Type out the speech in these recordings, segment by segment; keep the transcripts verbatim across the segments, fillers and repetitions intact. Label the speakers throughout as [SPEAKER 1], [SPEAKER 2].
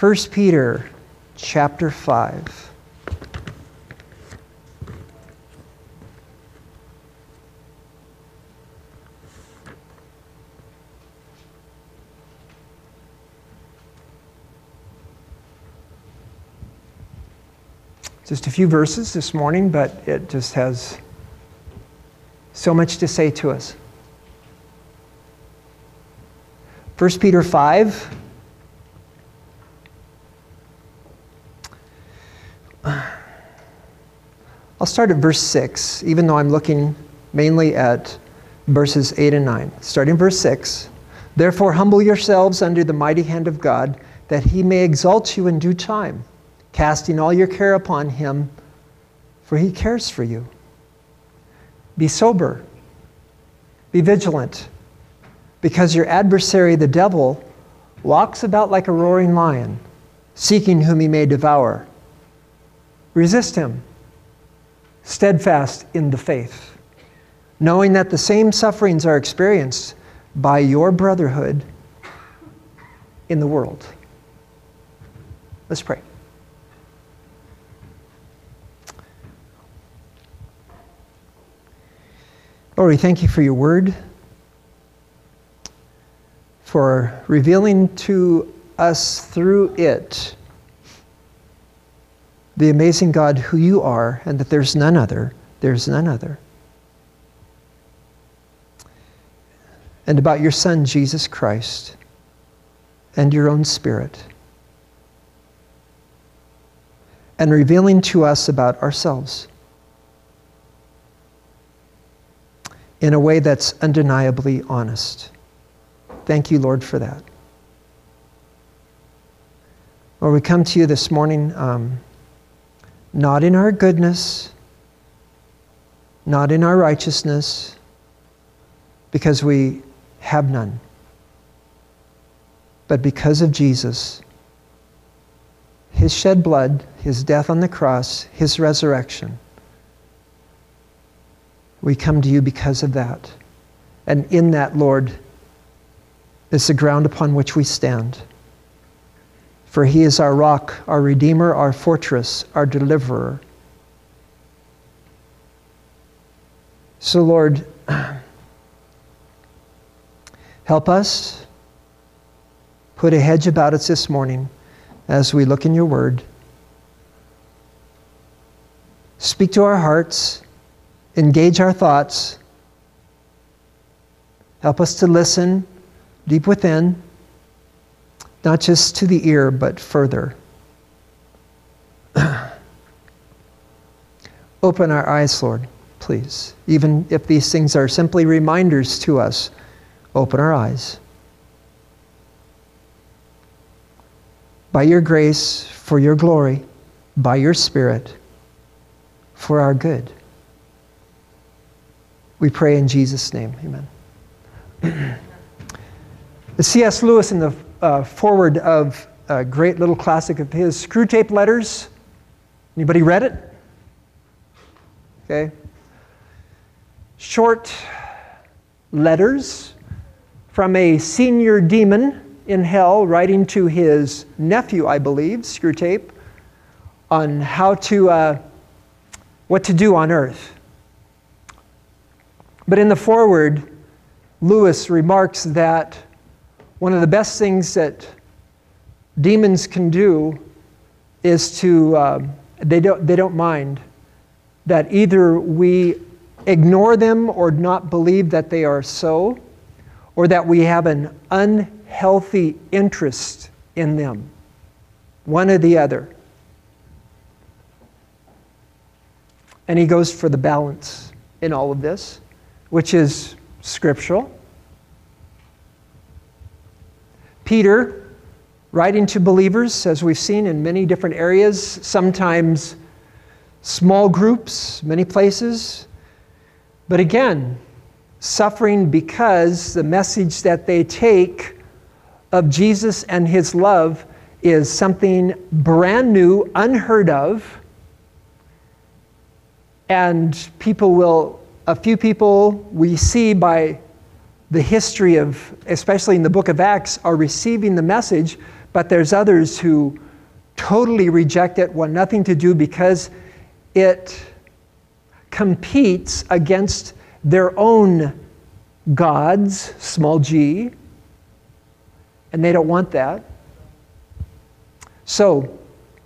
[SPEAKER 1] First Peter chapter five. Just a few verses this morning, but it just has so much to say to us. First Peter five. I'll start at verse six, even though I'm looking mainly at verses eight and nine. Starting verse six. Therefore humble yourselves under the mighty hand of God, that he may exalt you in due time, casting all your care upon him, for he cares for you. Be sober, be vigilant, because your adversary, the devil, walks about like a roaring lion, seeking whom he may devour. Resist him, steadfast in the faith, knowing that the same sufferings are experienced by your brotherhood in the world. Let's pray. Lord, we thank you for your word, for revealing to us through it the amazing God who you are, and that there's none other, there's none other. And about your Son, Jesus Christ, and your own Spirit. And revealing to us about ourselves in a way that's undeniably honest. Thank you, Lord, for that. Lord, we come to you this morning, um, not in our goodness, not in our righteousness, because we have none, but because of Jesus, his shed blood, his death on the cross, his resurrection. We come to you because of that. And in that, Lord, is the ground upon which we stand. For he is our rock, our redeemer, our fortress, our deliverer. So, Lord, help us. Put a hedge about us this morning as we look in your word. Speak to our hearts. Engage our thoughts. Help us to listen deep within, not just to the ear, but further. Open our eyes, Lord, please. Even if these things are simply reminders to us, open our eyes. By your grace, for your glory, by your Spirit, for our good. We pray in Jesus' name, amen. The C S Lewis in the uh, foreword of a great little classic of his, Screwtape Letters. Anybody read it? Okay. Short letters from a senior demon in hell writing to his nephew, I believe, Screwtape, on how to, uh, what to do on earth. But in the foreword, Lewis remarks that one of the best things that demons can do is to, uh, they don't, they don't mind that either we ignore them or not believe that they are so, or that we have an unhealthy interest in them. One or the other. And he goes for the balance in all of this, which is scriptural. Peter, writing to believers, as we've seen in many different areas, sometimes small groups, many places, but again, suffering because the message that they take of Jesus and his love is something brand new, unheard of, and people will A few people we see by the history of, especially in the book of Acts, are receiving the message, But there's others who totally reject it, want nothing to do because it competes against their own gods, small g, and they don't want that. So,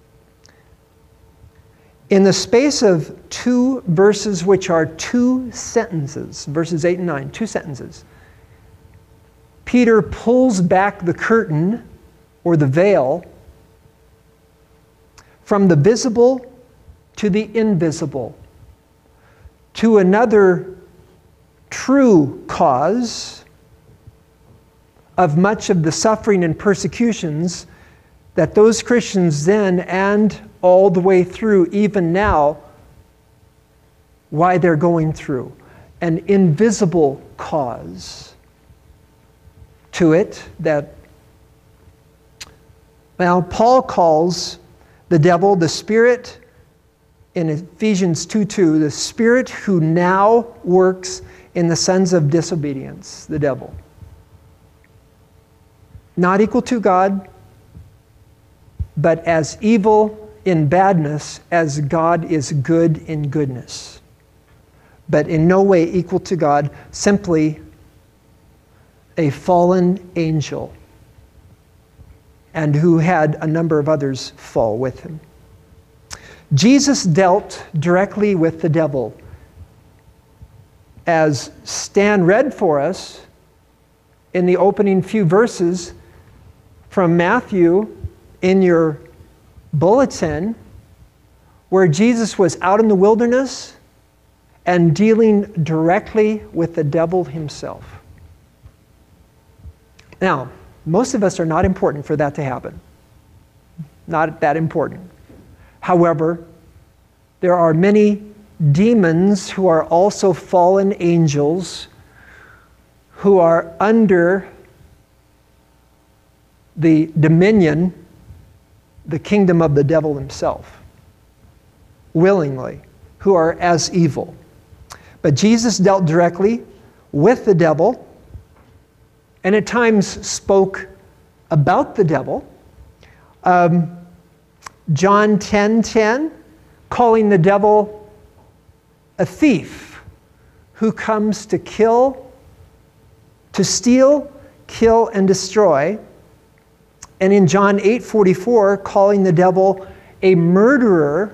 [SPEAKER 1] in the space of two verses, which are two sentences, verses eight and nine, two sentences, Peter pulls back the curtain or the veil from the visible to the invisible, to another true cause of much of the suffering and persecutions that those Christians then and all the way through, even now, why they're going through. An invisible cause to it that, well, Paul calls the devil the spirit in Ephesians two two, the spirit who now works in the sons of disobedience, the devil. Not equal to God, but as evil in badness as God is good in goodness. But in no way equal to God, simply a fallen angel, and who had a number of others fall with him. Jesus dealt directly with the devil. As Stan read for us in the opening few verses from Matthew in your bulletin, where Jesus was out in the wilderness and dealing directly with the devil himself. Now, most of us are not important for that to happen. Not that important. However, there are many demons who are also fallen angels who are under the dominion, the kingdom of the devil himself, willingly, who are as evil. But Jesus dealt directly with the devil, and at times spoke about the devil. Um, John ten ten, calling the devil a thief who comes to kill, to steal, kill, and destroy. And in John eight forty-four, calling the devil a murderer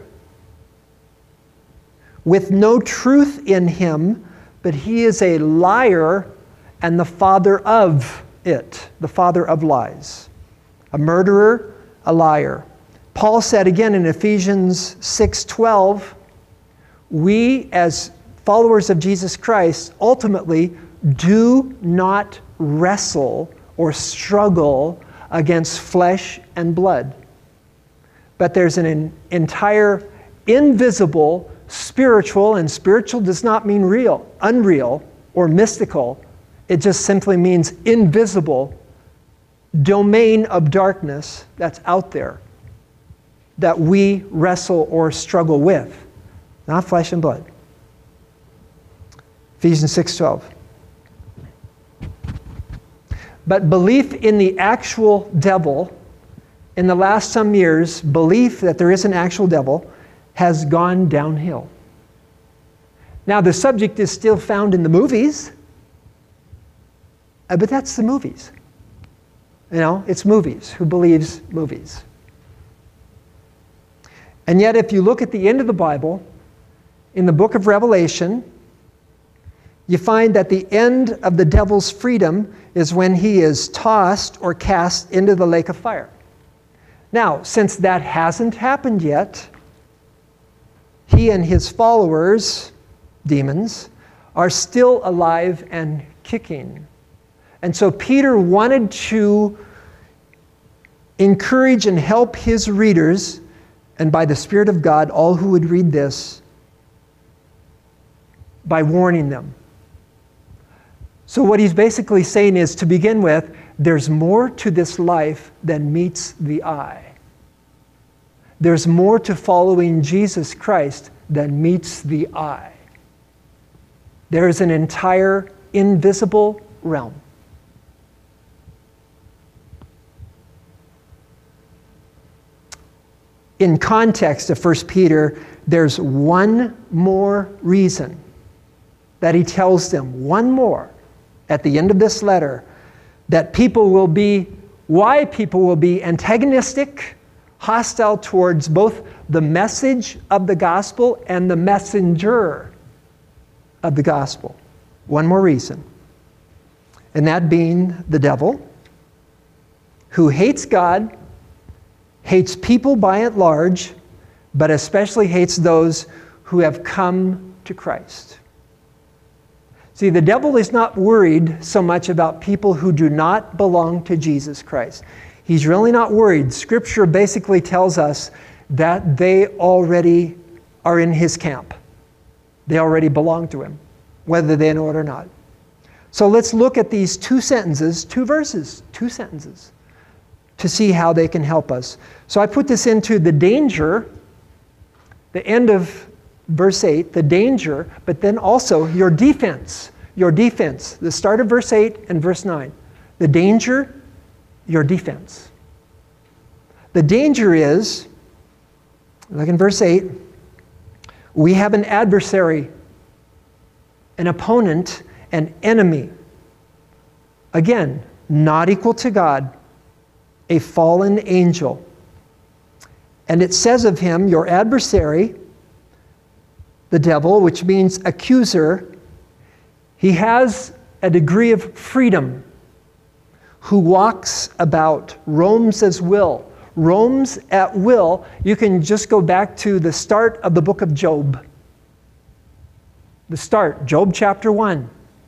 [SPEAKER 1] with no truth in him, but he is a liar and the father of it, the father of lies. A murderer, a liar. Paul said again in Ephesians six twelve, we as followers of Jesus Christ ultimately do not wrestle or struggle against flesh and blood. But there's an entire invisible spiritual, and spiritual does not mean real, unreal, or mystical. It just simply means invisible domain of darkness that's out there that we wrestle or struggle with, not flesh and blood. Ephesians six twelve. But belief in the actual devil, in the last some years, belief that there is an actual devil has gone downhill. Now, the subject is still found in the movies, uh, but that's the movies. You know, it's movies. Who believes movies? And yet, if you look at the end of the Bible, in the book of Revelation, you find that the end of the devil's freedom is when he is tossed or cast into the lake of fire. Now, since that hasn't happened yet, he and his followers, demons, are still alive and kicking. And so Peter wanted to encourage and help his readers, and by the Spirit of God, all who would read this, by warning them. So what he's basically saying is, to begin with, there's more to this life than meets the eye. There's more to following Jesus Christ than meets the eye. There is an entire invisible realm. in context of First Peter, there's one more reason that he tells them, one more, at the end of this letter, that people will be, why people will be antagonistic, hostile towards both the message of the gospel and the messenger of the gospel. One more reason. And that being the devil, who hates God, hates people by and large, but especially hates those who have come to Christ. See, the devil is not worried so much about people who do not belong to Jesus Christ. He's really not worried. Scripture basically tells us that they already are in his camp. They already belong to him, whether they know it or not. So let's look at these two sentences, two verses, two sentences, to see how they can help us. So I put this into the danger, the end of verse eight, the danger, but then also your defense. Your defense. The start of verse eight and verse nine. The danger, your defense. The danger is, look in verse eight, we have an adversary, an opponent, an enemy. Again, not equal to God, a fallen angel. And it says of him, your adversary, the devil, which means accuser, he has a degree of freedom, who walks about, roams as will. Roams at will. You can just go back to the start of the book of Job. The start, Job chapter one.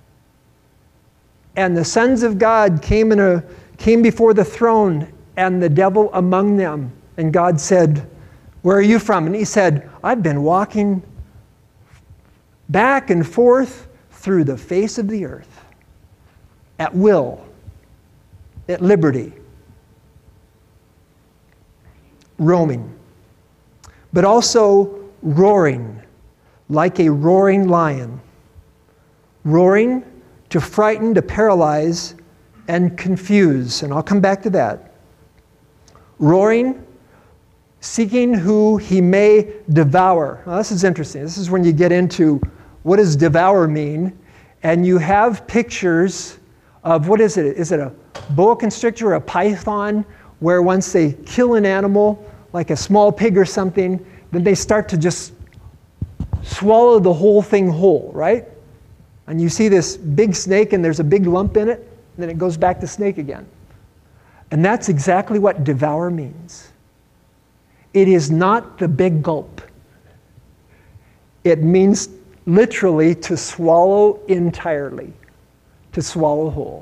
[SPEAKER 1] And the sons of God came, in a, came before the throne, and the devil among them. And God said, where are you from? And he said, I've been walking back and forth through the face of the earth, at will, at liberty, roaming, but also roaring, like a roaring lion, roaring to frighten, to paralyze, and confuse. And I'll come back to that. Roaring, seeking who he may devour. Now, this is interesting. This is when you get into what does devour mean, and you have pictures of, what is it? Is it a boa constrictor or a python, where once they kill an animal, like a small pig or something, then they start to just swallow the whole thing whole, right? And you see this big snake and there's a big lump in it, and then it goes back to snake again. And that's exactly what devour means. It is not the big gulp. It means literally to swallow entirely, to swallow whole.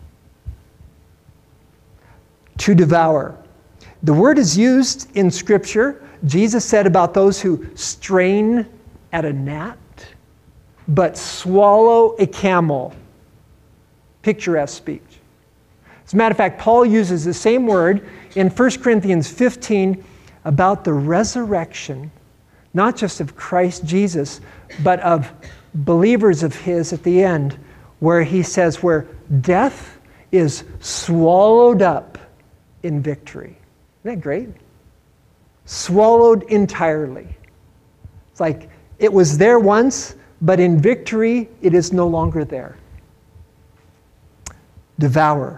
[SPEAKER 1] To devour. The word is used in Scripture. Jesus said about those who strain at a gnat, but swallow a camel. Picturesque speech. As a matter of fact, Paul uses the same word in First Corinthians fifteen about the resurrection, not just of Christ Jesus, but of believers of his at the end, where he says, where death is swallowed up in victory. Isn't that great? Swallowed entirely. It's like it was there once, but in victory, it is no longer there. Devour.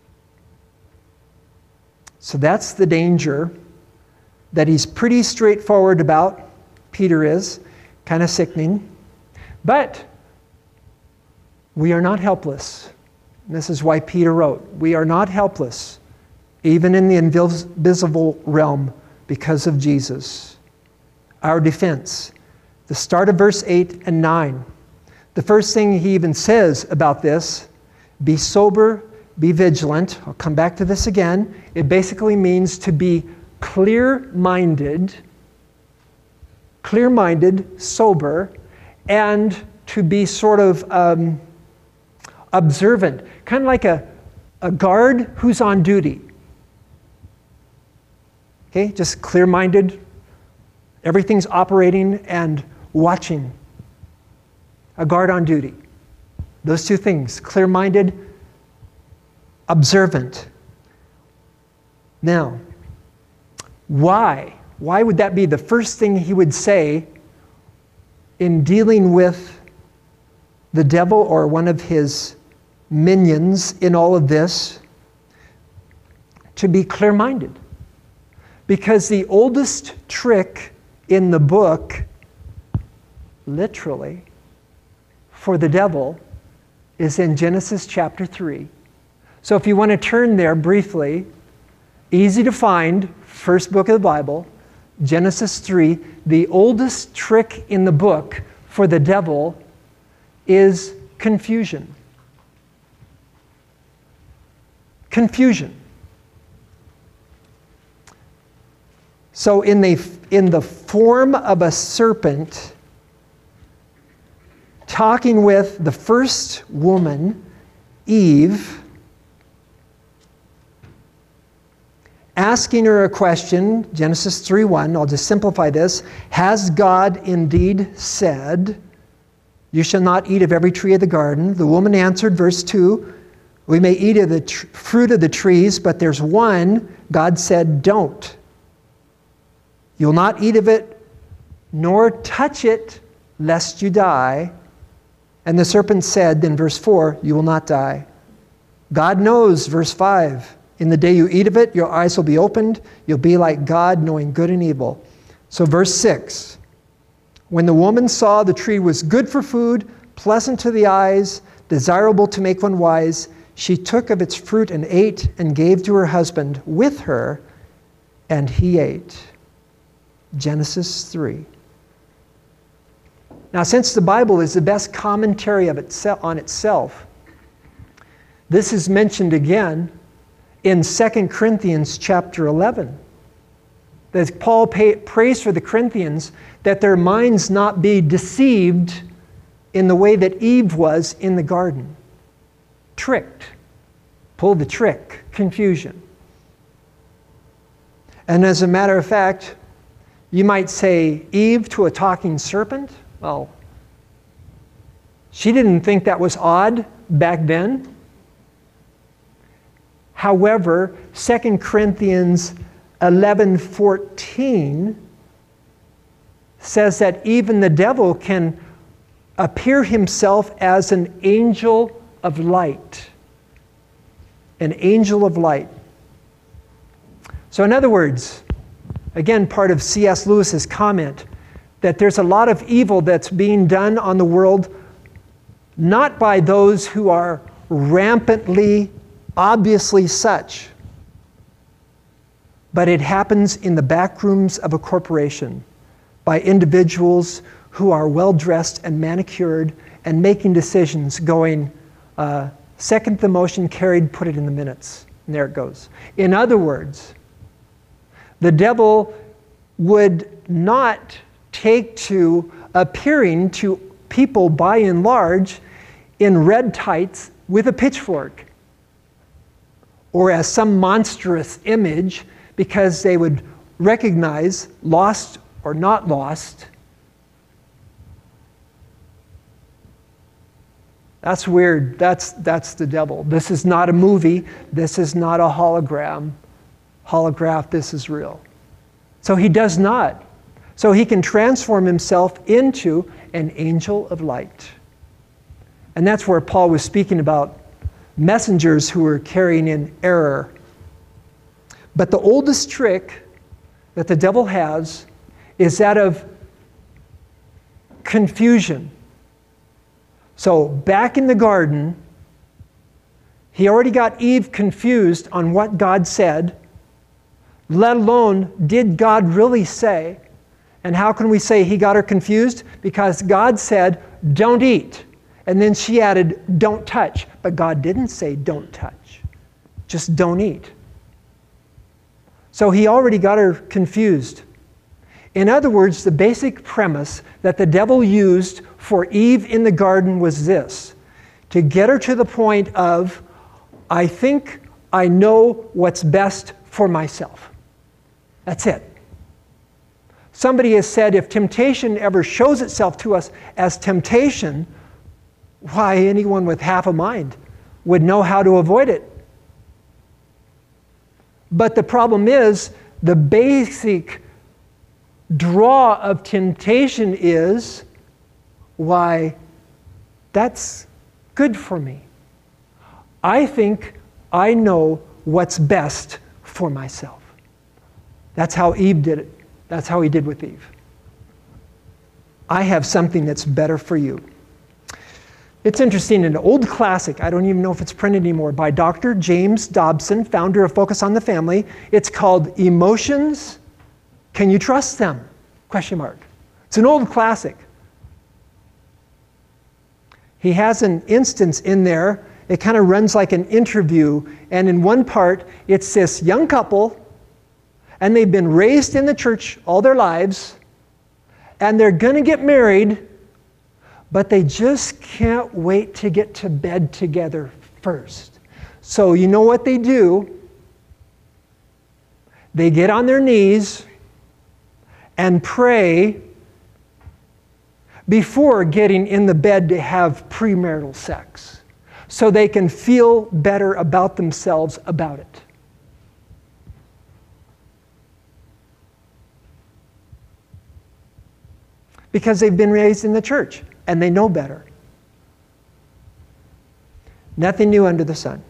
[SPEAKER 1] So that's the danger that he's pretty straightforward about. Peter is. Kind of sickening. But we are not helpless. And this is why Peter wrote, we are not helpless, even in the invisible realm, because of Jesus. Our defense. The start of verse eight and nine. The first thing he even says about this, be sober, be vigilant. I'll come back to this again. It basically means to be clear-minded, clear-minded, sober, and to be sort of um, observant, kind of like a, a guard who's on duty. Okay, just clear-minded, everything's operating and watching. A guard on duty. Those two things, clear-minded, observant. Now, why? why would that be the first thing he would say in dealing with the devil or one of his minions in all of this? To be clear-minded. Because the oldest trick in the book, literally, for the devil is in Genesis chapter three. So if you want to turn there briefly, easy to find, first book of the Bible, Genesis three, the oldest trick in the book for the devil is confusion. Confusion. So in the, in the form of a serpent, talking with the first woman, Eve, asking her a question, Genesis three one, I'll just simplify this. Has God indeed said, you shall not eat of every tree of the garden? The woman answered, verse two, we may eat of the tr- fruit of the trees, but there's one, God said, don't. You'll not eat of it, nor touch it, lest you die. And the serpent said in verse four, you will not die. God knows, verse five, in the day you eat of it, your eyes will be opened. You'll be like God, knowing good and evil. So verse six, when the woman saw the tree was good for food, pleasant to the eyes, desirable to make one wise, she took of its fruit and ate and gave to her husband with her, and he ate. Genesis three. Now, since the Bible is the best commentary of itself, on itself, this is mentioned again in Second Corinthians chapter eleven. That Paul pay, prays for the Corinthians that their minds not be deceived in the way that Eve was in the garden. Tricked. Pulled the trick. Confusion. And as a matter of fact, you might say Eve to a talking serpent. Well, she didn't think that was odd back then. However, Second Corinthians eleven fourteen says that even the devil can appear himself as an angel of light. An angel of light. So in other words, again, part of C S Lewis's comment that there's a lot of evil that's being done on the world, not by those who are rampantly, obviously such, but it happens in the back rooms of a corporation by individuals who are well-dressed and manicured and making decisions going, uh, second the motion carried, put it in the minutes. And there it goes. In other words, the devil would not take to appearing to people by and large in red tights with a pitchfork or as some monstrous image because they would recognize, lost or not lost, that's weird. That's, that's the devil. This is not a movie. This is not a hologram. Holograph, this is real. So he does not. So he can transform himself into an angel of light. And that's where Paul was speaking about messengers who were carrying in error. But the oldest trick that the devil has is that of confusion. So back in the garden, he already got Eve confused on what God said, let alone did God really say. And how can we say he got her confused? Because God said, don't eat. And then she added, don't touch. But God didn't say don't touch. Just don't eat. So he already got her confused. In other words, the basic premise that the devil used for Eve in the garden was this: to get her to the point of, I think I know what's best for myself. That's it. Somebody has said if temptation ever shows itself to us as temptation, why, anyone with half a mind would know how to avoid it. But the problem is, the basic draw of temptation is, why, that's good for me. I think I know what's best for myself. That's how Eve did it. That's how he did with Eve. I have something that's better for you. It's interesting, an old classic, I don't even know if it's printed anymore, by Doctor James Dobson, founder of Focus on the Family. It's called Emotions, Can You Trust Them? Question mark. It's an old classic. He has an instance in there. It kind of runs like an interview. And in one part, it's this young couple, and they've been raised in the church all their lives, and they're going to get married, but they just can't wait to get to bed together first. So you know what they do? They get on their knees and pray before getting in the bed to have premarital sex, so they can feel better about themselves about it. Because they've been raised in the church and they know better. Nothing new under the sun.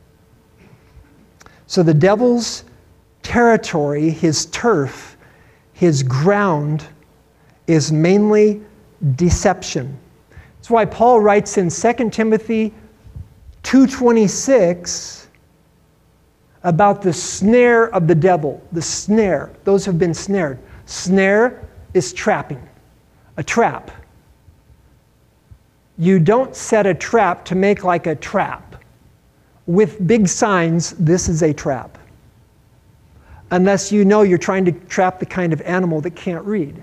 [SPEAKER 1] So the devil's territory, his turf, his ground is mainly deception. That's why Paul writes in Second Timothy two twenty-six about the snare of the devil. The snare. Those who have been snared. Snare is trapping. A trap. You don't set a trap to make like a trap. With big signs, this is a trap. Unless you know you're trying to trap the kind of animal that can't read.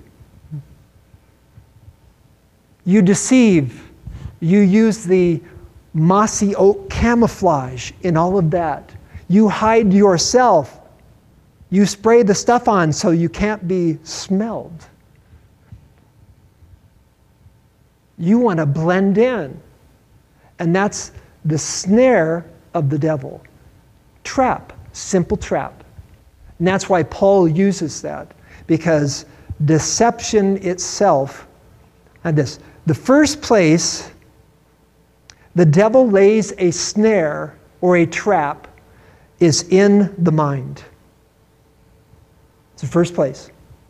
[SPEAKER 1] You deceive. You use the mossy oak camouflage in all of that. You hide yourself. You spray the stuff on so you can't be smelled. You want to blend in. And that's the snare of the devil. Trap. Simple trap. And that's why Paul uses that. Because deception itself, and this, the first place the devil lays a snare or a trap is in the mind. It's the first place.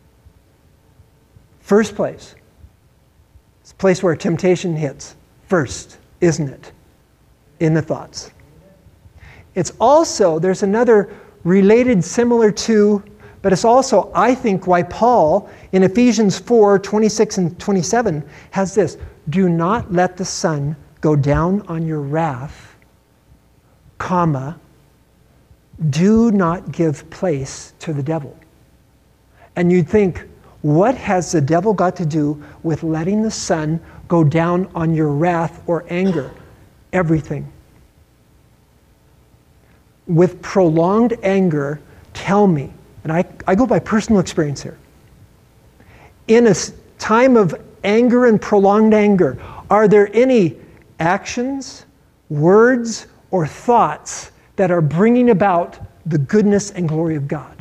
[SPEAKER 1] First place. It's the place where temptation hits first, isn't it? In the thoughts. It's also, there's another related, similar to, but it's also, I think, why Paul in Ephesians four, twenty-six and twenty-seven has this. Do not let the sun go down on your wrath, comma, do not give place to the devil. And you'd think, what has the devil got to do with letting the sun go down on your wrath or anger? Everything. With prolonged anger, tell me, and I, I go by personal experience here. In a time of anger and prolonged anger, are there any actions, words, or thoughts that are bringing about the goodness and glory of God?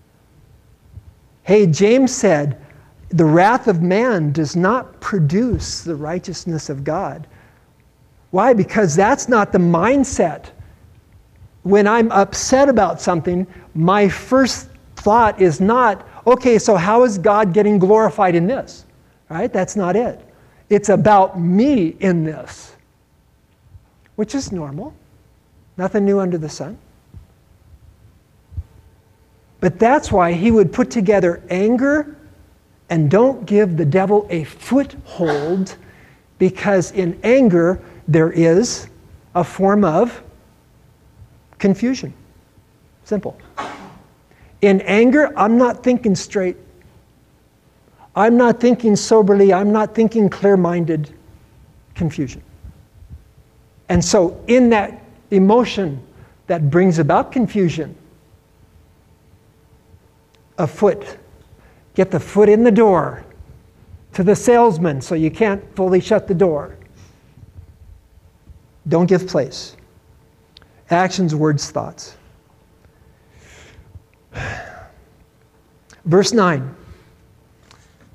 [SPEAKER 1] Hey, James said, the wrath of man does not produce the righteousness of God. Why? Because that's not the mindset. When I'm upset about something, my first thought is not, okay, so how is God getting glorified in this? Right? That's not it. It's about me in this. Which is normal. Nothing new under the sun. But that's why he would put together anger and don't give the devil a foothold, because in anger there is a form of confusion. Simple. In anger, I'm not thinking straight. I'm not thinking soberly. I'm not thinking clear-minded. Confusion. And so in that emotion that brings about confusion, a foot, get the foot in the door to the salesman so you can't fully shut the door. Don't give place. Actions, words, thoughts. Verse nine.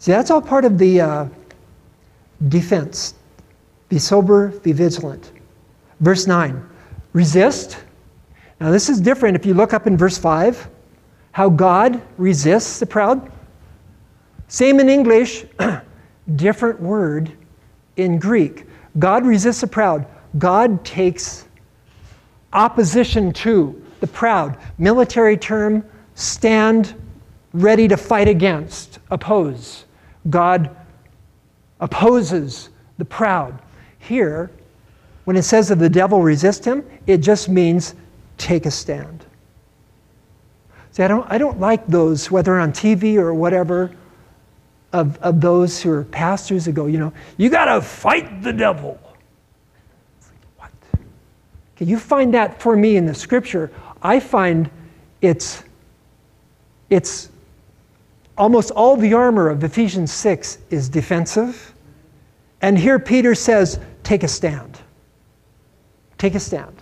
[SPEAKER 1] See, that's all part of the uh, defense. Be sober, be vigilant. Verse nine, resist. Now this is different if you look up in verse five, how God resists the proud. Same in English, different word in Greek. God resists the proud. God takes opposition to the proud. Military term, stand ready to fight against, oppose. God opposes the proud. Here, when it says that the devil resist him, it just means take a stand. See, I don't, I don't like those, whether on T V or whatever, of, of those who are pastors that go, you know, you got to fight the devil. It's like, what? Okay, you find that for me in the scripture. I find it's, it's almost all the armor of Ephesians six is defensive. And here Peter says, take a stand. Take a stand.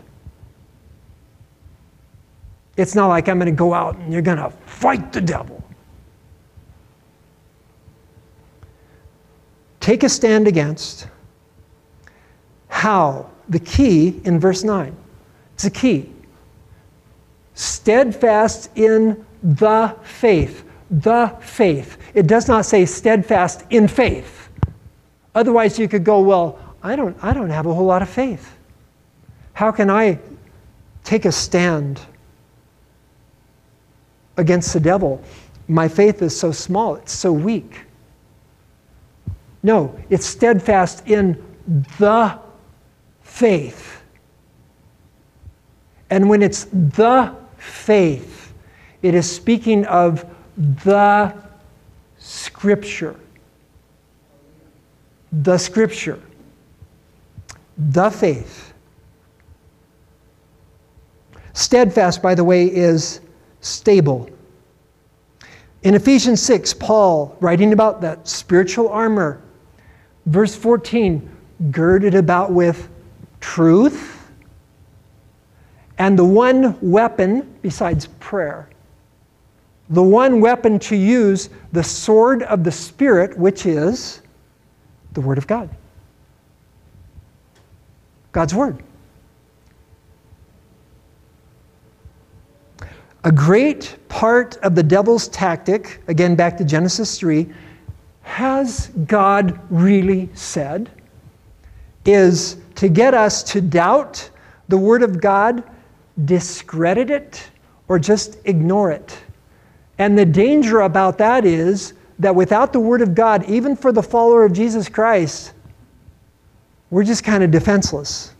[SPEAKER 1] It's not like I'm going to go out and you're going to fight the devil. Take a stand against. How? The key in verse nine. It's a key. Steadfast in the faith. The faith. It does not say steadfast in faith. Otherwise you could go, well, I don't, I don't have a whole lot of faith. How can I take a stand against the devil? My faith is so small, it's so weak. No, it's steadfast in the faith. And when it's the faith, it is speaking of the Scripture. The Scripture. The faith. Steadfast, by the way, is stable. In Ephesians six, Paul, writing about that spiritual armor, verse fourteen, girded about with truth, and the one weapon besides prayer, the one weapon to use, the sword of the Spirit, which is the Word of God. God's Word. A great part of the devil's tactic, again back to Genesis three, has God really said, is to get us to doubt the Word of God, discredit it, or just ignore it. And the danger about that is that without the Word of God, even for the follower of Jesus Christ, we're just kind of defenseless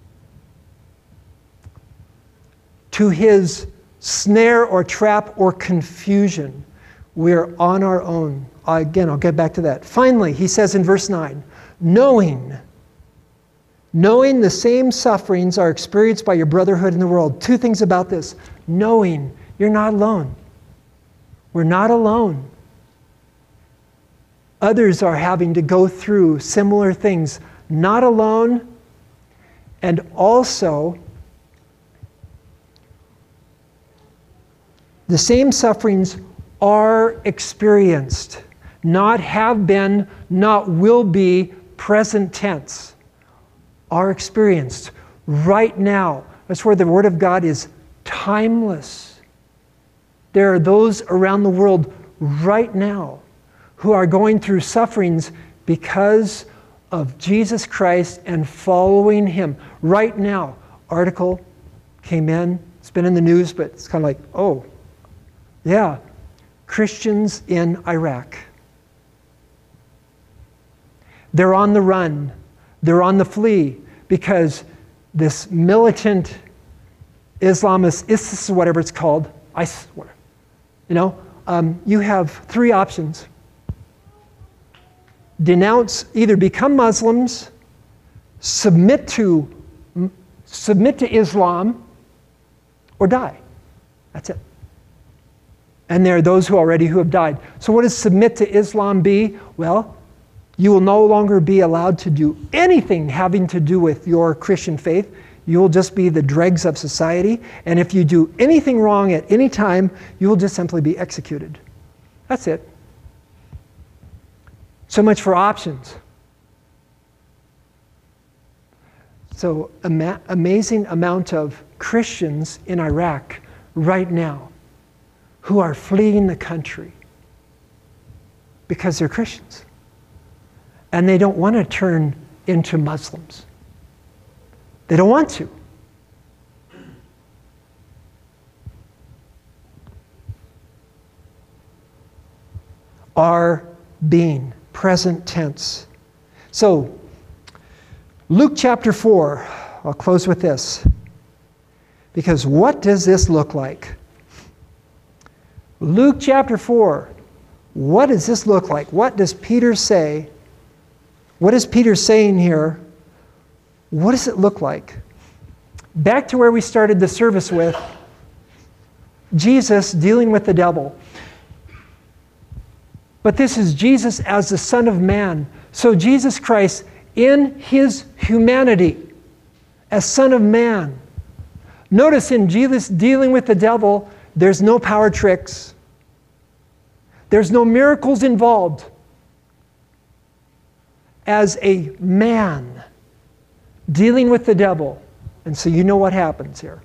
[SPEAKER 1] to his snare or trap or confusion. We're on our own. Again, I'll get back to that. Finally, he says in verse nine, knowing, knowing the same sufferings are experienced by your brotherhood in the world. Two things about this. Knowing you're not alone. We're not alone. Others are having to go through similar things. Not alone. And also, the same sufferings are experienced. Not have been, not will be, present tense. Are experienced right now. That's where the Word of God is timeless. There are those around the world right now who are going through sufferings because of Jesus Christ and following Him. Right now, article came in. It's been in the news, but it's kind of like, oh, yeah, Christians in Iraq. They're on the run. They're on the flee because this militant Islamist, ISIS, whatever it's called, ISIS, whatever, you know, um, you have three options. Denounce, either become Muslims, submit to, submit to Islam, or die. That's it. And there are those who already who have died. So what does submit to Islam be? Well, you will no longer be allowed to do anything having to do with your Christian faith. You will just be the dregs of society. And if you do anything wrong at any time, you will just simply be executed. That's it. So much for options. So, ama- amazing amount of Christians in Iraq right now who are fleeing the country because they're Christians. And they don't want to turn into Muslims. They don't want to. Are being, present tense. So, Luke chapter four, I'll close with this. Because what does this look like? Luke chapter four, what does this look like? What does Peter say? What is Peter saying here? What does it look like? Back to where we started the service with, Jesus dealing with the devil. But this is Jesus as the Son of Man. So Jesus Christ, in his humanity, as Son of Man. Notice in Jesus dealing with the devil, there's no power tricks. There's no miracles involved. As a man dealing with the devil. And so you know what happens here.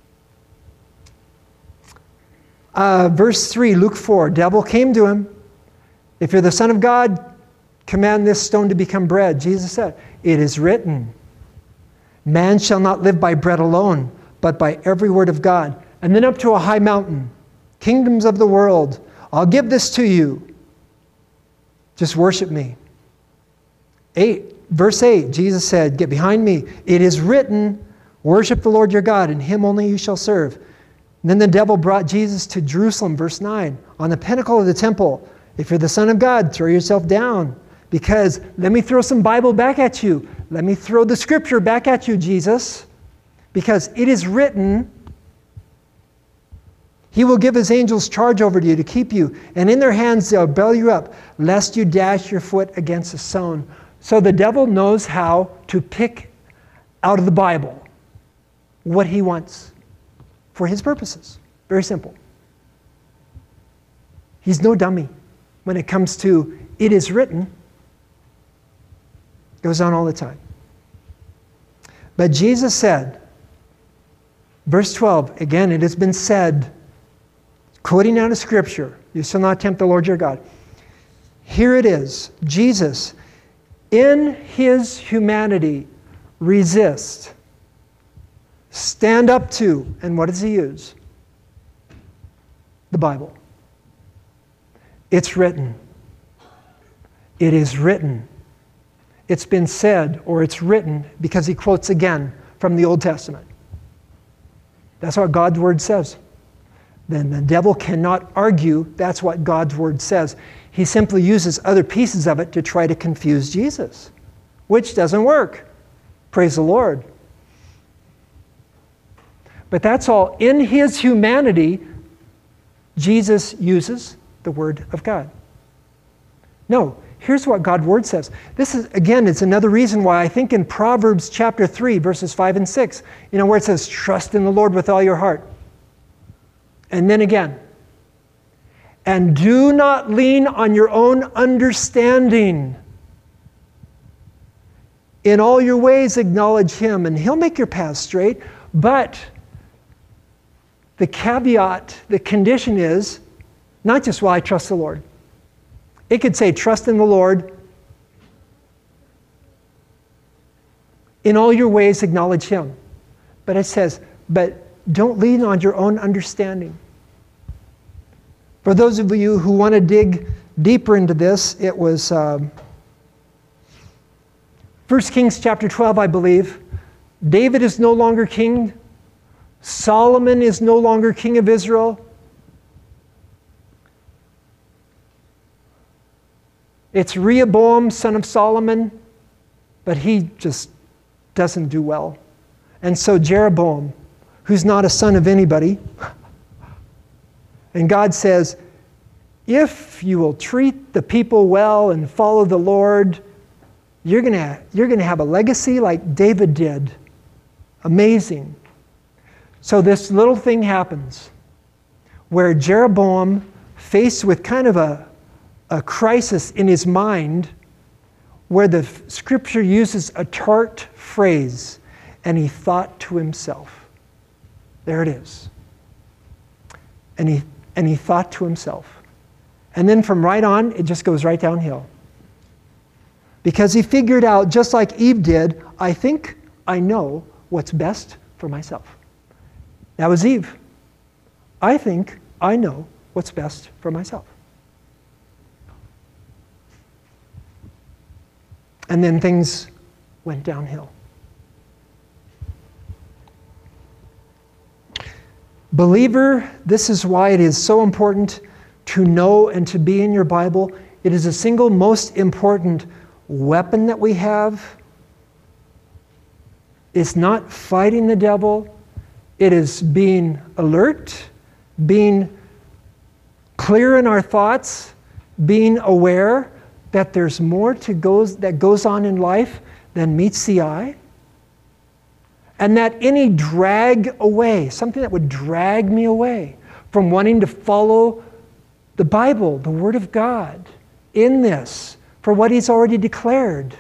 [SPEAKER 1] Uh, verse three, Luke four, devil came to him. If you're the Son of God, command this stone to become bread. Jesus said, it is written, man shall not live by bread alone, but by every word of God. And then up to a high mountain, kingdoms of the world, I'll give this to you. Just worship me. Eight, verse eight, Jesus said, get behind me. It is written, worship the Lord your God, and him only you shall serve. And then the devil brought Jesus to Jerusalem, verse nine, on the pinnacle of the temple. If you're the Son of God, throw yourself down. Because let me throw some Bible back at you. Let me throw the scripture back at you, Jesus. Because it is written, he will give his angels charge over you to keep you. And in their hands they'll bear you up, lest you dash your foot against a stone. So the devil knows how to pick out of the Bible what he wants for his purposes. Very simple. He's no dummy when it comes to it is written. It goes on all the time. But Jesus said, verse twelve, again, it has been said, quoting out of Scripture, you shall not tempt the Lord your God. Here it is, Jesus, in his humanity, resist, stand up to, and what does he use? The Bible. It's written. It is written. It's been said, or it's written, because he quotes again from the Old Testament. That's what God's Word says. Then the devil cannot argue that's what God's Word says. He simply uses other pieces of it to try to confuse Jesus, which doesn't work. Praise the Lord. But that's all. In his humanity, Jesus uses the Word of God. No, here's what God's Word says. This is, again, it's another reason why I think in Proverbs chapter three, verses five and six, you know, where it says, trust in the Lord with all your heart. And then again, and do not lean on your own understanding. In all your ways acknowledge him, and he'll make your path straight. But the caveat, the condition is, not just, well, I trust the Lord. It could say, trust in the Lord. In all your ways, acknowledge him. But it says, but don't lean on your own understanding. For those of you who want to dig deeper into this, it was um, First Kings chapter twelve, I believe. David is no longer king. Solomon is no longer king of Israel. It's Rehoboam, son of Solomon, but he just doesn't do well. And so Jeroboam, who's not a son of anybody, and God says, if you will treat the people well and follow the Lord, you're going to you're going to have a legacy like David did. Amazing. So this little thing happens where Jeroboam, faced with kind of a, a crisis in his mind, where the scripture uses a tart phrase, and he thought to himself. There it is. And he, and he thought to himself. And then from right on, it just goes right downhill. Because he figured out, just like Eve did, I think I know what's best for myself. That was Eve. I think I know what's best for myself. And then things went downhill. Believer, this is why it is so important to know and to be in your Bible. It is the single most important weapon that we have. It's not fighting the devil. It is being alert, being clear in our thoughts, being aware that there's more to goes, that goes on in life than meets the eye. And that any drag away, something that would drag me away from wanting to follow the Bible, the Word of God, in this, for what He's already declared,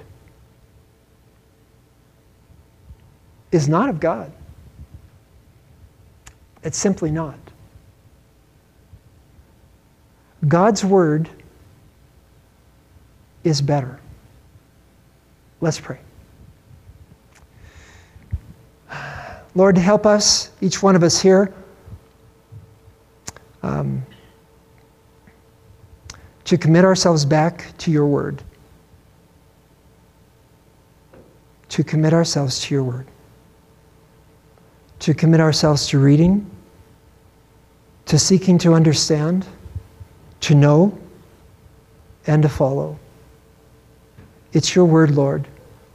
[SPEAKER 1] is not of God. It's simply not. God's Word is better. Let's pray. Lord, help us, each one of us here, um, to commit ourselves back to your word. To commit ourselves to your word. To commit ourselves to reading, to seeking to understand, to know, and to follow. It's your word, Lord.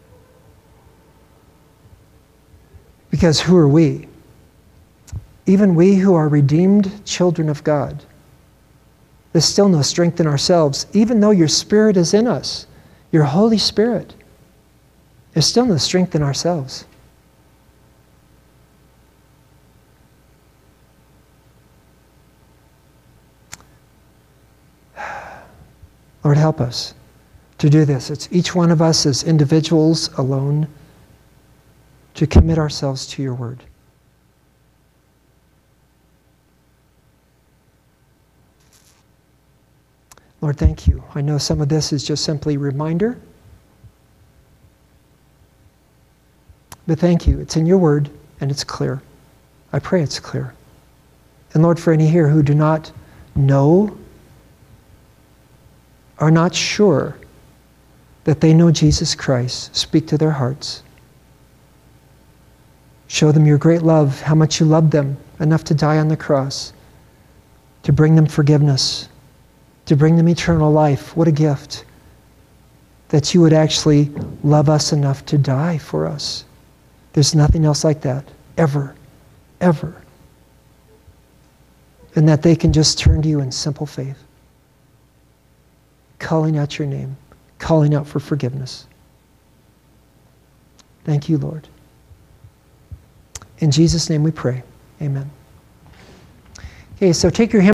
[SPEAKER 1] Because who are we? Even we who are redeemed children of God. There's still no strength in ourselves, even though your Spirit is in us, your Holy Spirit. There's still no strength in ourselves. Lord, help us to do this. It's each one of us as individuals alone to commit ourselves to your word. Lord, thank you. I know some of this is just simply reminder. But thank you. It's in your word and it's clear. I pray it's clear. And Lord, for any here who do not know, are not sure that they know Jesus Christ, speak to their hearts. Show them your great love, how much you loved them enough to die on the cross, to bring them forgiveness, to bring them eternal life. What a gift that you would actually love us enough to die for us. There's nothing else like that, ever, ever. And that they can just turn to you in simple faith, calling out your name, calling out for forgiveness. Thank you, Lord. In Jesus' name we pray. Amen. Okay, so take your hymn.